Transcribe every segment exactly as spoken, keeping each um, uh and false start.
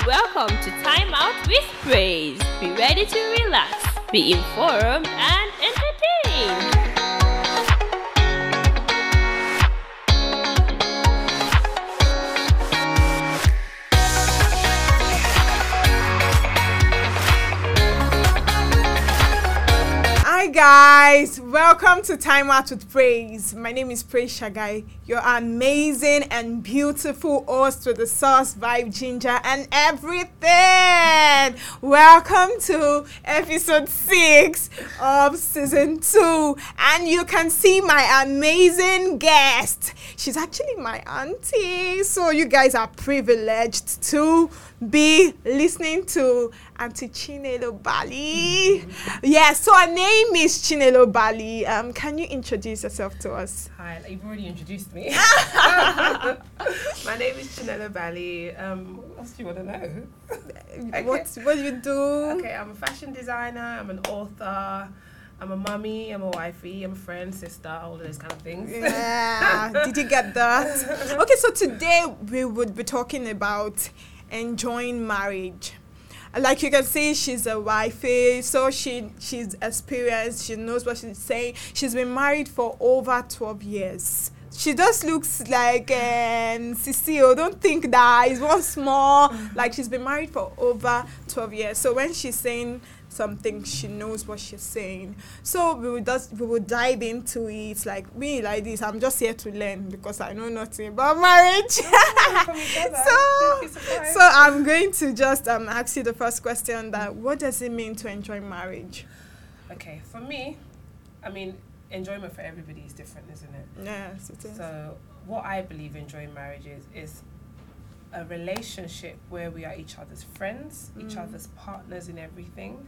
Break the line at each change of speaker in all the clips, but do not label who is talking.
Welcome to Time Out with Praise. Be ready to relax, be informed, and entertained.
Hi guys, welcome to Time Out with Praise. My name is Praise Shagai, your amazing and beautiful host with the sauce, vibe, ginger, and everything. Welcome to episode six of season two, and you can see my amazing guest. She's actually my auntie, so you guys are privileged to be listening to Auntie Chinelo Bali. Mm-hmm. Yeah, so her name is Chinelo Bali. Um, can you introduce yourself to us?
Hi, you've already introduced me. My name is Chinelo Bali. Um, what else do you want to know?
Okay. What what do you do?
Okay, I'm a fashion designer. I'm an author. I'm a mummy. I'm a wifey. I'm a friend, sister, all of those kind of things.
Yeah, did you get that? Okay, so today we would be talking about enjoying marriage. Like you can see, she's a wifey, so she she's experienced, she knows what she's saying. She's been married for over twelve years. She just looks like um, Cecile. Don't think that is one small. Like, she's been married for over twelve years. So when she's saying something, she knows what she's saying. So we will just we will dive into it. Like me, like this. I'm just here to learn because I know nothing about marriage. so so I'm going to just um ask you the first question. That what does it mean to enjoy marriage?
Okay, for me, I mean, enjoyment for everybody is different, isn't it?
Yes, it is.
So what I believe enjoying marriage is is a relationship where we are each other's friends, mm. each other's partners in everything,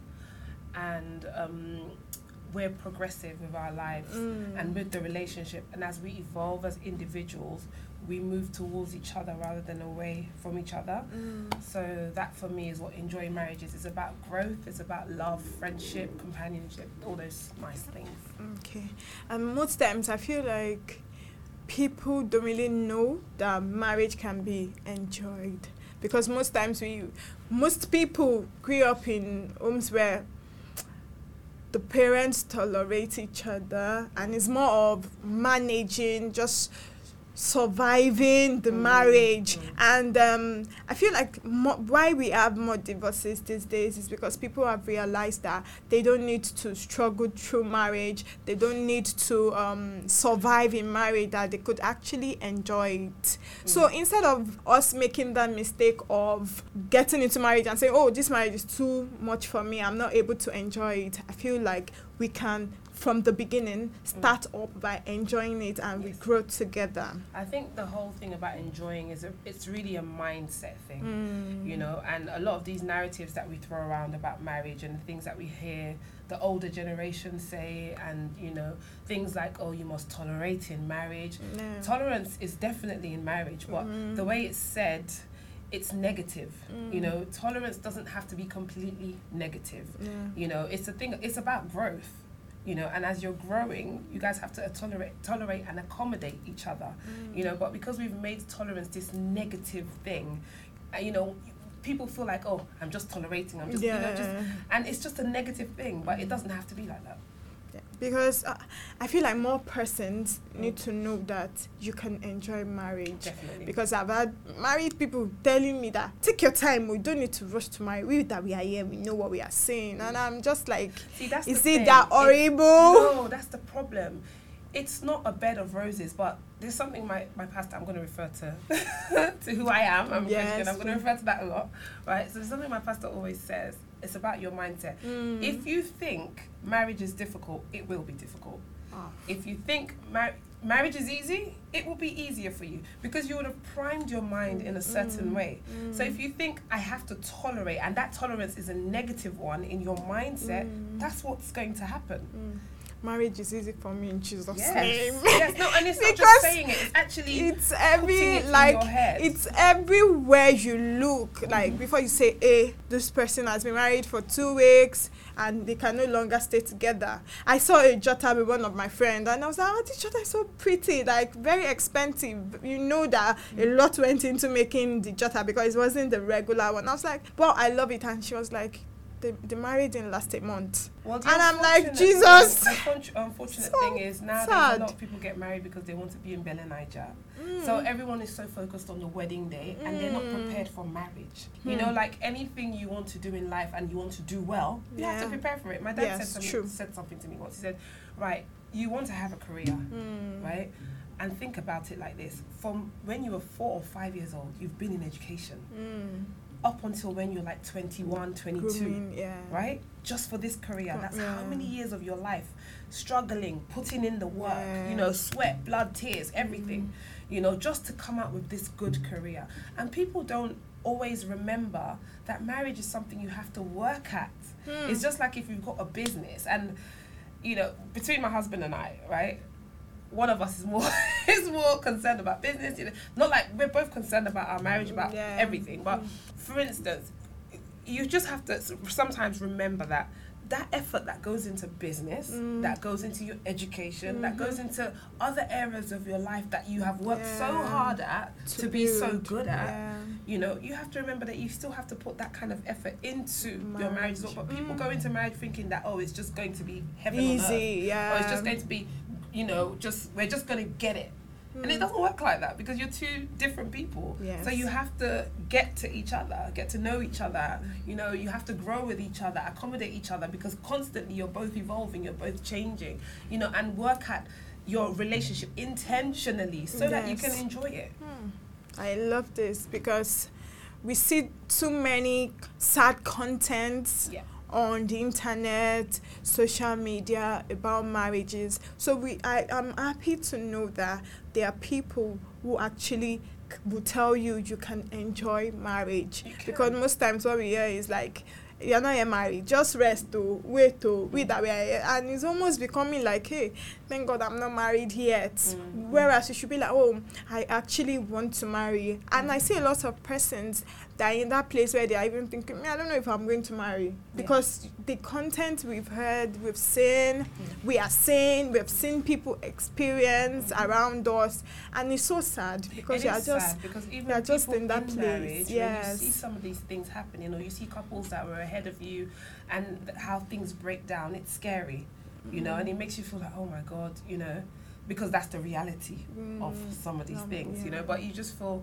and um, we're progressive with our lives mm. and with the relationship. And as we evolve as individuals, we move towards each other rather than away from each other. Mm. So that for me is what enjoying marriage is. It's about growth, it's about love, friendship, companionship, all those nice things.
Okay. And um, most times I feel like people don't really know that marriage can be enjoyed, because most times we, most people grew up in homes where the parents tolerate each other, and it's more of managing, just surviving the mm. marriage. Mm. And um, I feel like mo- why we have more divorces these days is because people have realized that they don't need to struggle through marriage, they don't need to um, survive in marriage, that they could actually enjoy it. Mm. So instead of us making that mistake of getting into marriage and saying, oh, this marriage is too much for me, I'm not able to enjoy it, I feel like we can from the beginning start mm. up by enjoying it, and yes. we grow together.
I think the whole thing about enjoying is a, it's really a mindset thing, mm. you know, and a lot of these narratives that we throw around about marriage and the things that we hear the older generation say, and you know, things like, oh, you must tolerate in marriage. No. Tolerance is definitely in marriage, but mm. the way it's said, it's negative. Mm. You know, tolerance doesn't have to be completely negative. Yeah. You know, it's a thing, it's about growth. You know, and as you're growing, you guys have to tolerate, tolerate and accommodate each other. Mm. You know, but because we've made tolerance this negative thing, uh, you know, people feel like, oh, I'm just tolerating. I'm just, yeah. you know, just, and it's just a negative thing. But it doesn't have to be like that.
Yeah. Because uh, I feel like more persons mm. need to know that you can enjoy marriage.
Definitely.
Because I've had married people telling me that, take your time, we don't need to rush to marry. We that we are here, we know what we are saying. Mm. And I'm just like,
See, that's
is
it
thing. that horrible?
It, no, that's the problem. It's not a bed of roses, but there's something my, my pastor, I'm going to refer to to who I am. I'm
yes.
Christian. I'm going to refer to that a lot, right? So there's something my pastor always says. It's about your mindset. Mm. If you think marriage is difficult, it will be difficult. Oh. If you think mar- marriage is easy, it will be easier for you because you would have primed your mind in a certain mm. way. Mm. So if you think I have to tolerate, and that tolerance is a negative one in your mindset, mm. that's what's going to happen.
Mm. marriage is easy for me in Jesus'
Yes.
name.
Yes, no, and it's not
Because
just saying it, it's actually
It's
putting
every
it in
like
your head.
it's everywhere you look. Like before you say, "Hey, this person has been married for two weeks and they can no longer stay together." I saw a jota with one of my friends, and I was like, "Oh, this jota is so pretty, like very expensive." You know that a lot went into making the jota because it wasn't the regular one. I was like, "Well, I love it," and she was like, The, the marriage didn't last a month.
Well, the
And I'm like,
unfortunate
Jesus.
thing- The unfortunate, unfortunate
So
thing is now there's a
sad.
lot of people get married because they want to be in Bella Niger.
Mm.
So everyone is so focused on the wedding day and they're not
Mm.
prepared for marriage. You
Hmm.
know, like anything you want to do in life and you want to do well, you have to
Yeah.
prepare for it. My dad
Yes,
said, something,
true.
said something to me once. He said, right, you want to have a career,
Mm.
right? And think about it like this. From when you were four or five years old, you've been in education.
Mm.
Up until when you're like twenty-one, twenty-two.
Grooming, yeah.
Right? Just for this career. That's
Yeah.
how many years of your life struggling, putting in the work,
Yeah.
you know, sweat, blood, tears, everything, you know, just to come out with this good career. And people don't always remember that marriage is something you have to work at.
Hmm.
It's just like if you've got a business and, you know, between my husband and I, right? One of us is more is more concerned about business, you know. Not like we're both concerned about our marriage, about
Yeah.
everything. But for instance, you just have to s- sometimes remember that that effort that goes into business,
Mm.
that goes into your education, that
Mhm.
goes into other areas of your life that you have worked so
Yeah.
hard at to, be so
build,
good at.
yeah.
You know, you have to remember that you still have to put that kind of effort into your marriage.
Marriage.
But people
Mm.
go into marriage thinking that, oh, it's just going to be heaven on earth.
Easy, yeah.
Or it's just going to be, you know, just we're just going to get it. And it
Mm.
doesn't work like that because you're two different people.
Yes.
So you have to get to each other, get to know each other. You know, you have to grow with each other, accommodate each other because constantly you're both evolving, you're both changing, you know, and work at your relationship intentionally so that you can
Yes.
enjoy it.
Hmm. I love this because we see too many sad contents
Yeah.
on the internet, social media about marriages. So we, I am happy to know that there are people who actually c- will tell you you can enjoy marriage.
You can.
Because most times what we hear is like, you're not yet married, just rest to wait to wait that way, and it's almost becoming like, hey, thank God I'm not married yet.
Mhm.
Whereas you should be like, oh, I actually want to marry. And I see a lot of persons that are in that place where they are even thinking, "Me, I don't know if I'm going to marry," because the content we've heard, we've seen, we are seeing, we've seen people experience
Mhm.
around us, and it's so sad because
It
you are
is
just
sad because even
you're just
people
in that
in
place,
marriage, when
yes.
you see some of these things happening, or you see couples that were ahead of you, and th- how things break down, it's scary, you know, and it makes you feel like, oh my God, you know, because that's the reality of
Mm,
some of these
um,
things, you know.
yeah.
But you just feel,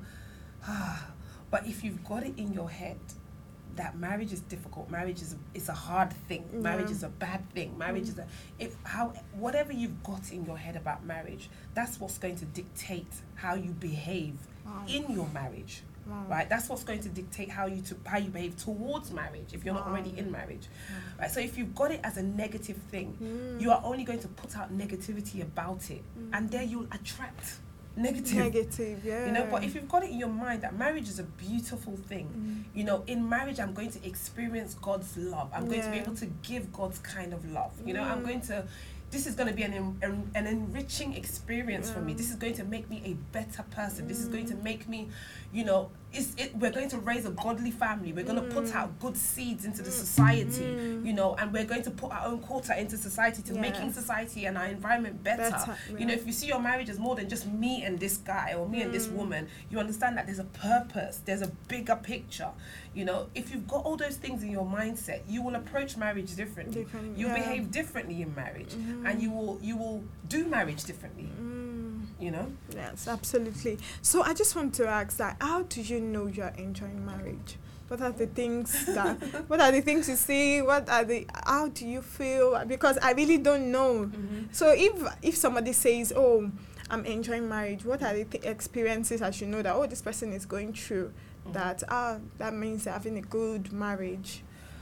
ah. But if you've got it in your head that marriage is difficult, marriage is is a hard thing, marriage
Yeah.
is a bad thing, marriage
Mm.
is a if how whatever you've got in your head about marriage, that's what's going to dictate how you behave
Wow.
in your marriage,
Wow.
right? That's what's going to dictate how you to how you behave towards marriage if you're not
Wow.
already in marriage, right? So if you've got it as a negative thing,
Mm.
you are only going to put out negativity about it, and there you'll attract negative.
Negative, yeah.
You know, but if you've got it in your mind that marriage is a beautiful thing,
Mm.
you know, in marriage I'm going to experience God's love. I'm going to be
Yeah.
able to give God's kind of love. You know, I'm
Mm.
going to, this is going to be an, en- an, an enriching experience for me.
Yeah.
This is going to make me a better person. This is going to
Mm.
make me, you know, it's, it, we're going to raise a godly family. We're going to put
Mm.
out good seeds into the society,
Mm.
you know, and we're going to put our own quota into society to making
Yes.
society and our environment better.
Better,
You know,
yeah.
if you see your marriage as more than just me and this guy or me and this
Mm.
woman, you understand that there's a purpose, there's a bigger picture. You know, if you've got all those things in your mindset, you will approach marriage differently.
Different,
You'll
yeah.
behave differently in marriage,
Mhm.
and you will you will do marriage differently.
Mm.
You know,
Yes, absolutely. So I just want to ask that, how do you know you're enjoying marriage? What are the things that, what are the things you see? What are the, how do you feel? Because I really don't know. So if if somebody says, oh, I'm enjoying marriage, what are the th- experiences I should know that, oh, this person is going through
Mhm.
that, ah, that means they're having a good marriage?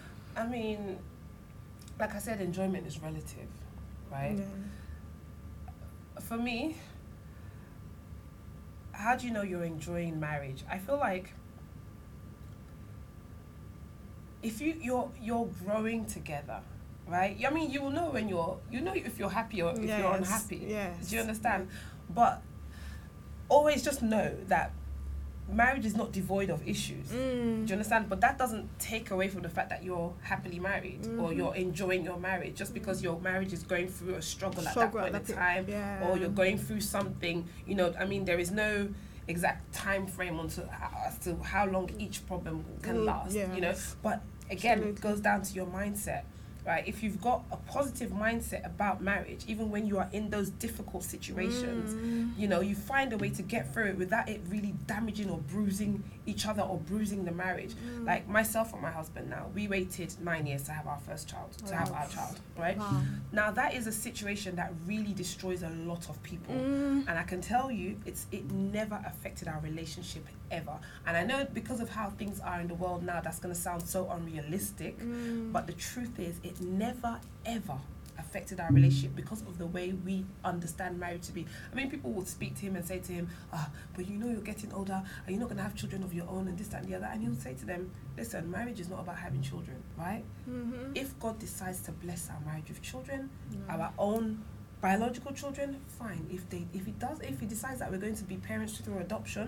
I mean, like I said, enjoyment is relative, right?
Yeah.
For me, how do you know you're enjoying marriage? I feel like if you you're you're growing together, right? I mean, you will know when you're, you know if you're happy or if
yes.
you're unhappy.
Yes.
Do you understand? But always just know that marriage is not devoid of issues.
Mm.
Do you understand? But that doesn't take away from the fact that you're happily married
Mm-hmm.
or you're enjoying your marriage. Just because your marriage is going through a struggle,
Struggle
at that
at
point in
that
time,
yeah.
or you're going through something, you know, I mean, there is no exact time frame onto as to how long each problem can
Mm,
last, you know.
yes.
But again,
Absolutely.
it goes down to your mindset. Right, if you've got a positive mindset about marriage, even when you are in those difficult situations,
Mm.
you know, you find a way to get through it without it really damaging or bruising each other or bruising the marriage.
Mm.
Like myself and my husband now, we waited nine years to have our first child, to have
Wow.
our child, right?
Wow.
Now that is a situation that really destroys a lot of people.
Mm.
And I can tell you, it's it never affected our relationship ever. And I know because of how things are in the world now, that's going to sound so unrealistic.
Mm.
But the truth is, it never, ever affected our relationship because of the way we understand marriage to be. I mean, people would speak to him and say to him, ah, but you know you're getting older and you're not going to have children of your own and this, that, and the other. And he'll say to them, listen, marriage is not about having children, right?
Mm-hmm.
If God decides to bless our marriage with children,
No.
our own biological children, fine. If they, if he does, if he decides that we're going to be parents through adoption,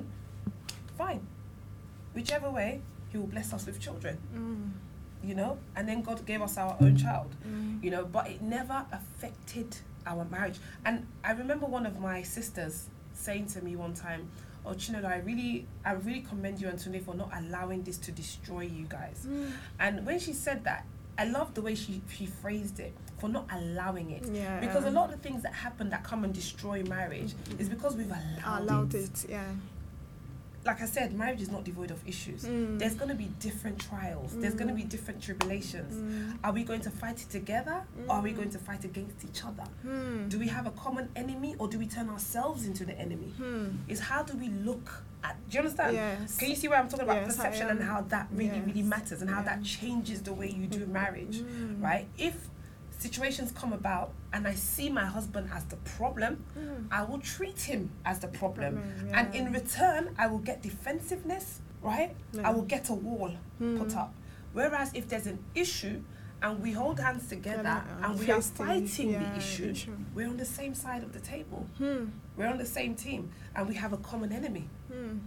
fine. Whichever way, he will bless us with children,
Mm.
you know. And then God gave us our own child,
Mm.
you know. But it never affected our marriage. And I remember one of my sisters saying to me one time, "Oh, Chinelo, I really, I really commend you and Tunde for not allowing this to destroy you guys."
Mm.
And when she said that, I love the way she, she phrased it, for not allowing it.
Yeah.
Because a lot of things that happen that come and destroy marriage is because we've allowed,
allowed
it.
it. Yeah.
Like I said, marriage is not devoid of issues.
Mm.
There's going to be different trials. There's going to be different tribulations.
Mm.
Are we going to fight it together or are we going to fight against each other?
Hmm.
Do we have a common enemy or do we turn ourselves into the enemy?
Hmm.
Is how do we look at, do you understand?
Yes.
Can you see where I'm talking about
Yes, I
perception and
am.
how that really, really
Yes.
matters and how
Yeah.
that changes the way you do marriage,
Mm.
right? If situations come about and I see my husband as the problem,
Mm.
I will treat him as the problem.
Problem,
And
yeah.
in return, I will get defensiveness, right?
Yeah.
I will get a wall
Mm.
put up. Whereas if there's an issue and we hold hands together
Together
and
and
we are
face the-
fighting
yeah,
the issue,
issue.
we're on the same side of the table.
Hmm.
We're on the same team and we have a common enemy.
Hmm.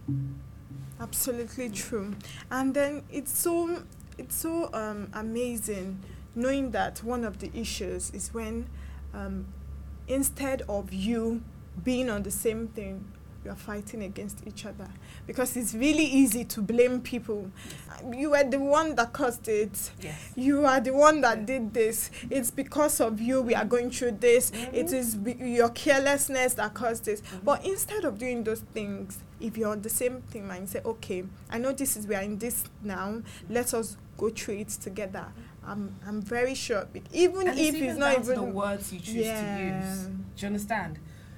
Absolutely true. And then it's so it's so um, amazing knowing that one of the issues is when um, instead of you being on the same thing, you are fighting against each other, because it's really easy to blame people. You were the one that caused it.
Yes.
You are the one that
Yeah.
did this. It's because of you we are going through this.
Mhm.
It is be- your carelessness that caused this.
Mhm.
But instead of doing those things, if you're on the same thing and you say, okay, I know this is, we are in this now, let us go through it together. I'm, I'm very sure, bec- even
And
if
it's,
it's not
down to
even...
the words you choose
Yeah.
to use. Do you understand?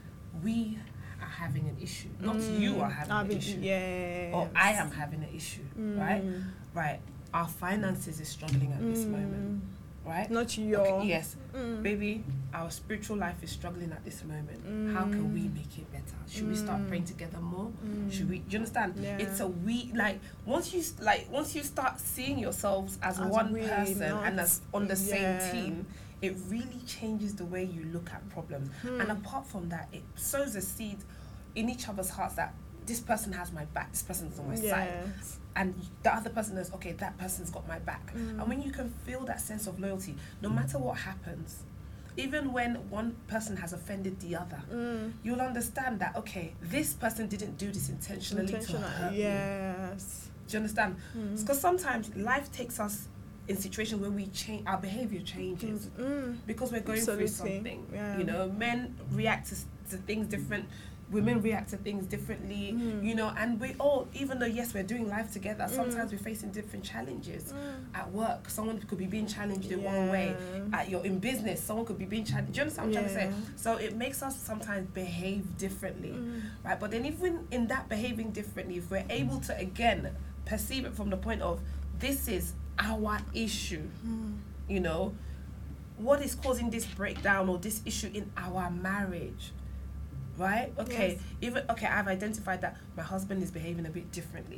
We are having an issue. Not
Mm,
you are having
I've
an
been-
issue.
yes.
Or I am having an issue, right?
Mm.
Right. Our finances is struggling at this
Mm.
moment, right?
Not your...
Okay, yes.
Mm.
Baby, our spiritual life is struggling at this moment. How can we make it better? Should we start
Mm.
praying together more?
Mm.
Should we? Do you understand?
Yeah.
It's a we like once you s- like once you start seeing yourselves as,
As
one
we,
person and
not-
as on the
yeah.
same team, it really changes the way you look at problems.
Hmm.
And apart from that, it sows a seed in each other's hearts that this person has my back, this person's on my side,
Yes.
and the other person is okay. That person's got my back,
Mm.
and when you can feel that sense of loyalty, no matter what happens, even when one person has offended the other,
Mm.
you'll understand that okay, this person didn't do this intentionally,
Intentional.
to hurt me.
Yes.
Do you understand?
Mm.
Because sometimes life takes us in situations where we change, our behavior changes
Mm.
because we're going through
Absolutely.
something.
Yeah.
You know, men react to, to things different. Women react to things differently,
Mm.
you know, and we all, even though yes, we're doing life together,
Mm.
sometimes we're facing different challenges.
Mm.
At work, someone could be being challenged in one way.
Yeah.
At your in business, someone could be being challenged. Do you understand what I'm trying to
Yeah.
say? So it makes us sometimes behave differently,
Mm.
right? But then even in that behaving differently, if we're able to again perceive it from the point of this is our issue,
Mm.
you know, what is causing this breakdown or this issue in our marriage? Right? Okay.
Yes.
Even okay, I've identified that my husband is behaving a bit differently.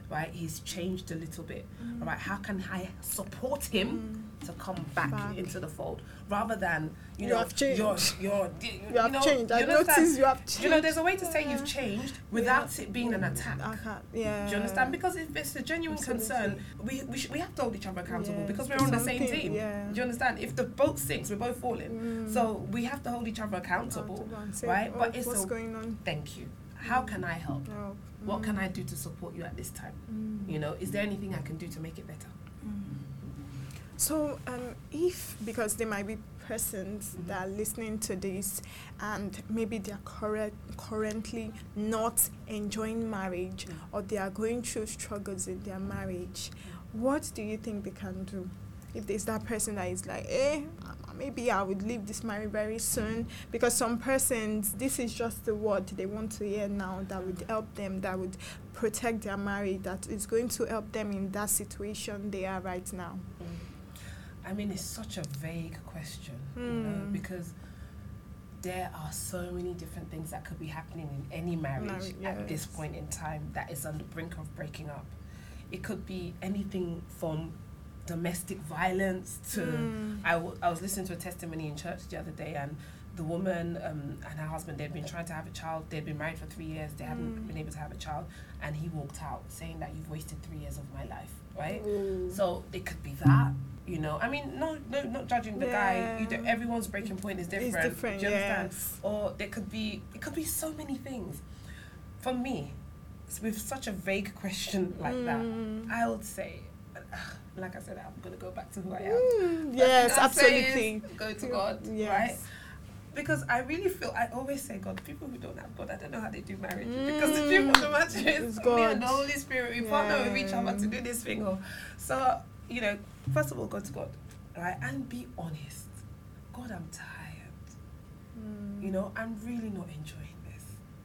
right? He's changed a little bit,
Mm.
right? How can I support him
Mm.
to come back,
Back.
into the fold, rather than you,
You
know
have changed.
you're you're you,
You have
know,
changed. I
you understand?
noticed you have changed.
You know, there's a way to say
Yeah.
you've changed without it being an attack.
I can't, yeah.
Do you understand? Because if it's a genuine
Absolutely.
concern, we we, sh- we have to hold each other accountable
Yeah,
because we're
for
on the same
something,
team.
yeah.
Do you understand? If the boat sinks, we're both falling.
Mm.
So we have to hold each other accountable,
and say,
right?
oh,
But it's
what's
a
going on?
thank you. How can I help?
No.
What
Mm.
can I do to support you at this time?
Mm.
You know, is there anything I can do to make it better?
So, um, if, because there might be persons
Mhm.
that are listening to this and maybe they are current, currently not enjoying marriage
Mm.
or they are going through struggles in their marriage, what do you think they can do? If there's that person that is like, eh, maybe I would leave this marriage very soon, because some persons, this is just the word they want to hear now that would help them, that would protect their marriage, that is going to help them in that situation they are right now.
I mean, it's such a vague question, you know,
Mm.
because there are so many different things that could be happening in any marriage
Marriage,
at this
yes.
point in time that is on the brink of breaking up. It could be anything from domestic violence to
Mm.
I, w- I was listening to a testimony in church the other day, and the woman um, and her husband, they'd been trying to have a child. They'd been married for three years. They hadn't
Mm.
been able to have a child, and he walked out saying that you've wasted three years of my life, right?
Ooh.
So it could be that, you know. I mean, no, no, not judging the guy. You
Yeah.
don't, everyone's breaking point is different.
It's different,
Do you understand?
yes.
Or there could be, it could be so many things. For me, s- with such a vague question like
Mm.
that, I would say, like I said, I'm gonna go back to who I am.
Mm,
First
yes,
thing I say
absolutely.
is go to God,
Yes.
right? Because I really feel, I always say, God, people who don't have God, I don't know how they do marriage. Because the truth of the matter is,
It's
me and
God.
the Holy Spirit, we partner with each other to
Yeah.
do this thing. Or, so, you know, first of all, go to God, right? And be honest. God, I'm tired.
Mm.
You know, I'm really not enjoying this.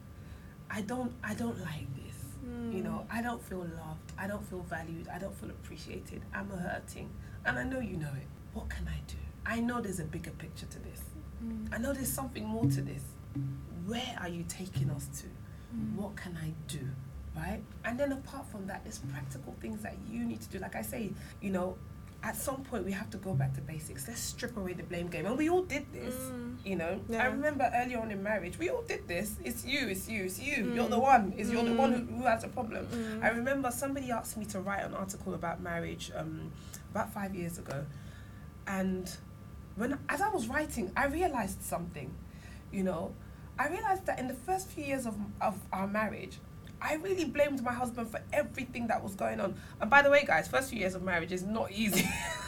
I don't, I don't like this. You
Mm.
know, I don't feel loved. I don't feel valued. I don't feel appreciated. I'm hurting. And I know you know it. What can I do? I know there's a bigger picture to this.
Mm.
I know there's something more to this. Where are you taking us to?
Mm.
What can I do? Right? And then apart from that, there's practical things that you need to do. Like I say, you know, at some point we have to go back to basics. Let's strip away the blame game. And we all did this.
Mm.
You know,
Yeah.
I remember early on in marriage, we all did this. It's you, it's you, it's you.
Mm.
You're the one. It's you're the one
Mm.
who, who has a problem.
Mm.
I remember somebody asked me to write an article about marriage um, about five years ago, and when as I was writing, I realized something. You know, I realized that in the first few years of of our marriage, I really blamed my husband for everything that was going on. And by the way, guys, first few years of marriage is not easy.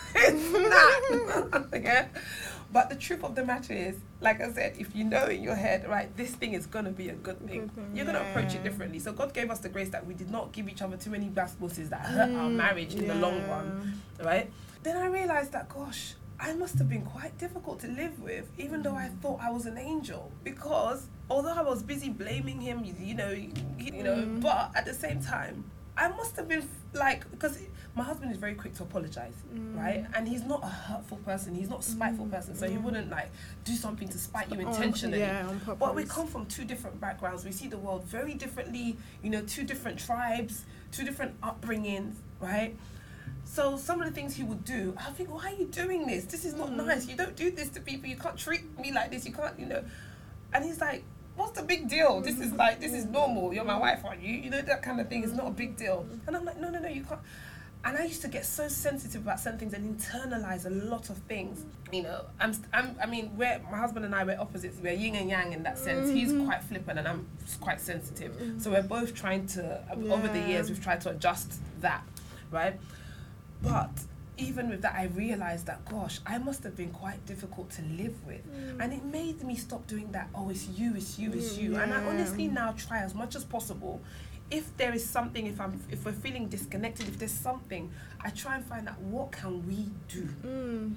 It's not. Okay? But the truth of the matter is, like I said, if you know in your head, right, this thing is going to be a good thing,
Good thing,
you're going to approach it
yeah.
differently. So God gave us the grace that we did not give each other too many bosses that hurt our
Mm,
marriage in the long
yeah.
run, right? Then I realized that, gosh, I must have been quite difficult to live with, even though I thought I was an angel. Because although I was busy blaming him, you, you know, you, you know,
Mm.
but at the same time, I must have been f- like, because my husband is very quick to apologize,
Mm.
right? And he's not a hurtful person. He's not a spiteful
Mm.
person. So he
Mm.
wouldn't like do something to spite you
On-
intentionally.
yeah, on purpose.
But we come from two different backgrounds. We see the world very differently, you know, two different tribes, two different upbringings, right? So some of the things he would do, I think, why are you doing this? This is not
Mm.
nice. You don't do this to people. You can't treat me like this. You can't, you know. And he's like, what's the big deal? This is like, this is normal. You're my wife, aren't you? You know, that kind of thing is not a big deal. And I'm like, no, no, no, you can't. And I used to get so sensitive about certain things and internalize a lot of things. You know, I'm, st- I'm I mean, we're, my husband and I, we're opposites. We're yin and yang in that sense. He's
Mhm.
quite flippant and I'm quite sensitive. So we're both trying to, over the
Yeah.
years, we've tried to adjust that, right? But even with that, I realized that, gosh, I must have been quite difficult to live with.
Mm.
And it made me stop doing that, oh, it's you, it's you, it's
Mm,
you. And I
yeah.
honestly now try as much as possible. If there is something, if I'm, if we're feeling disconnected, if there's something, I try and find out what can we do,
Mm.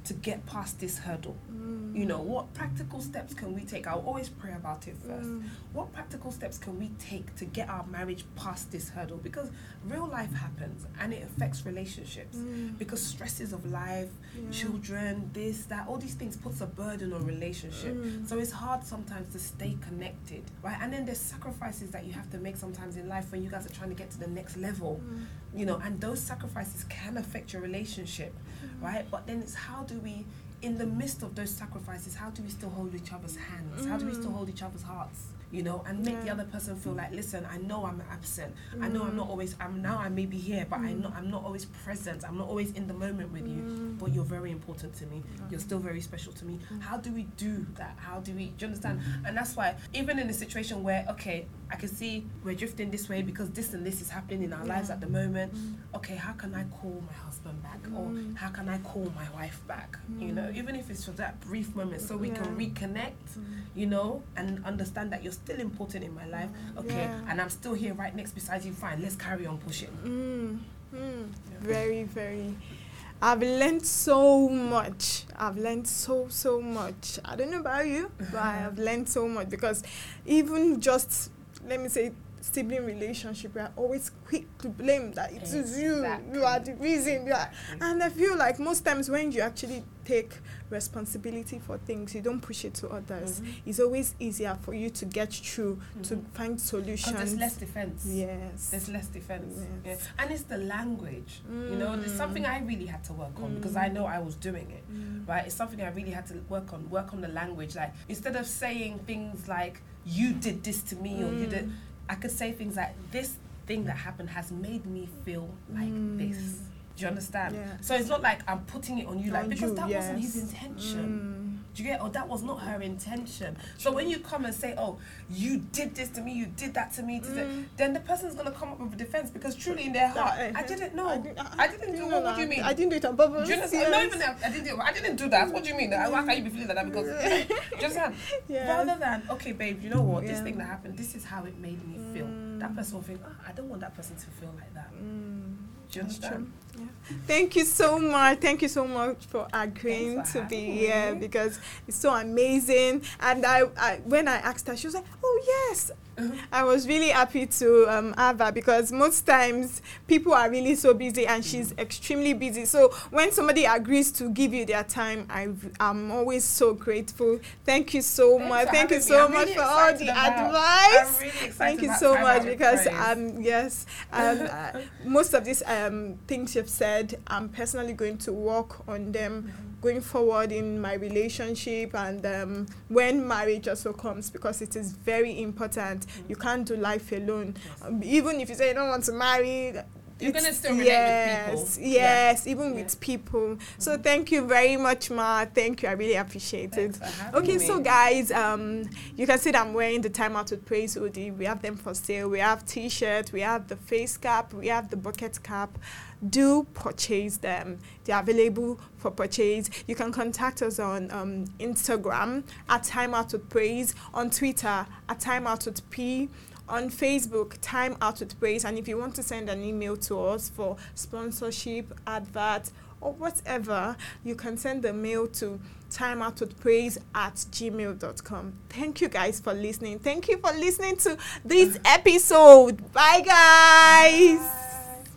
to get past this hurdle?
Mm.
You know, what practical steps can we take? I'll always pray about it first.
Mm.
What practical steps can we take to get our marriage past this hurdle? Because real life happens and it affects relationships.
Mm.
Because stresses of life,
Yeah.
children, this, that, all these things puts a burden on relationship.
Mm.
So it's hard sometimes to stay connected, right? And then there's sacrifices that you have to make sometimes in life when you guys are trying to get to the next level,
Mm.
you know, and those sacrifices can affect your relationship, right? But then it's how do we, in the midst of those sacrifices, how do we still hold each other's hands? How do we still hold each other's hearts? You know, and make the
Yeah.
other person feel like, listen, I know I'm absent. I know I'm not always, I'm now I may be here, but I know I'm not always present. I'm not always in the moment with you, but you're very important to me. You're still very special to me. How do we do that? How do we, do you understand? And that's why, even in a situation where, okay, I can see we're drifting this way because this and this is happening in our lives at the moment. Okay, how can I call my husband back? Or how can I call my wife back? You know, even if it's for that brief moment, so we can
Yeah.
reconnect, you know, and understand that you're still important in my life. Okay,
Yeah.
and I'm still here right next beside you. Fine, let's carry on pushing.
Mm. Mm. Very, very. I've learned so much. I've learned so, so much. I don't know about you, but I have learned so much because even just, let me say, sibling relationship, we are always quick to blame that it is you, you are the reason. You are. And I feel like most times when you actually take responsibility for things, you don't push it to others.
Mhm.
It's always easier for you to get through, to
Mhm.
find solutions.
Because there's less defense.
Yes.
There's less defense.
Yes.
Yeah. And it's the language. You know, there's
Mm.
something I really had to work on because I know I was doing it. Right? It's something I really had to work on. Work on the language. Like, instead of saying things like, you did this to me or you did, I could say things like, this thing that happened has made me feel like
Mm.
this. Do you understand?
Yeah.
So it's not like I'm putting it on you, like,
On
because
you,
that wasn't his
yes.
intention. Do you get? Or that was not her intention. So when you come and say, oh, you did this to me, you did that to me, to the-
Mm.
then the person's going to come up with a defense because truly in their heart,
That, uh,
I didn't know.
I
I,
did-
didn't do
know
what, what do you
that.
mean?
I didn't do it on purpose.
Do you understand?
yes.
Not even that, I didn't do it. I didn't do that. What do you mean? Why can you be feeling like that? Because, do you understand?
Yes.
Rather than, okay, babe, you know what? This
Yeah.
thing that happened, this is how it made me feel.
Mm.
That person will think, oh, I don't want that person to feel like that.
Mm.
Do you
That's
understand?
true. Yeah. Thank you so much. Thank you so much for agreeing
Thanks for
to be
having
here
me.
because it's so amazing. And I, I, when I asked her, she was like, "Oh yes." I was really happy to um, have her because most times people are really so busy and she's extremely busy. So when somebody agrees to give you their time, I, I'm always so grateful. Thank you so
Thanks
much.
for
Thank you
having me.
so
I'm
much
really
for all
excited
the
about-
advice.
I'm really excited
Thank you
about
so
Time
much
Out with
because
Praise.
um yes um uh, most of these um things you've said, I'm personally going to work on them going forward in my relationship and um, when marriage also comes because it is very important. You can't do life alone. Um, even if you say you don't want to marry,
You're
it's-
gonna still relate with
yes,
people.
yes, even
Yeah.
with people. So thank you very much, Ma. Thank you. I really appreciate it.
Thanks for having
Okay,
me.
so guys, um, you can see that I'm wearing the Time Out with Praise hoodie. We have them for sale. We have T-shirt. We have the face cap. We have the bucket cap. Do purchase them. They're available for purchase. You can contact us on um, Instagram at Time Out with Praise, on Twitter at Time Out with P, on Facebook, Time Out with Praise. And if you want to send an email to us for sponsorship, advert, or whatever, you can send the mail to timeoutwithpraise at gmail dot com. Thank you guys for listening. Thank you for listening to this episode. Bye, guys.
Bye.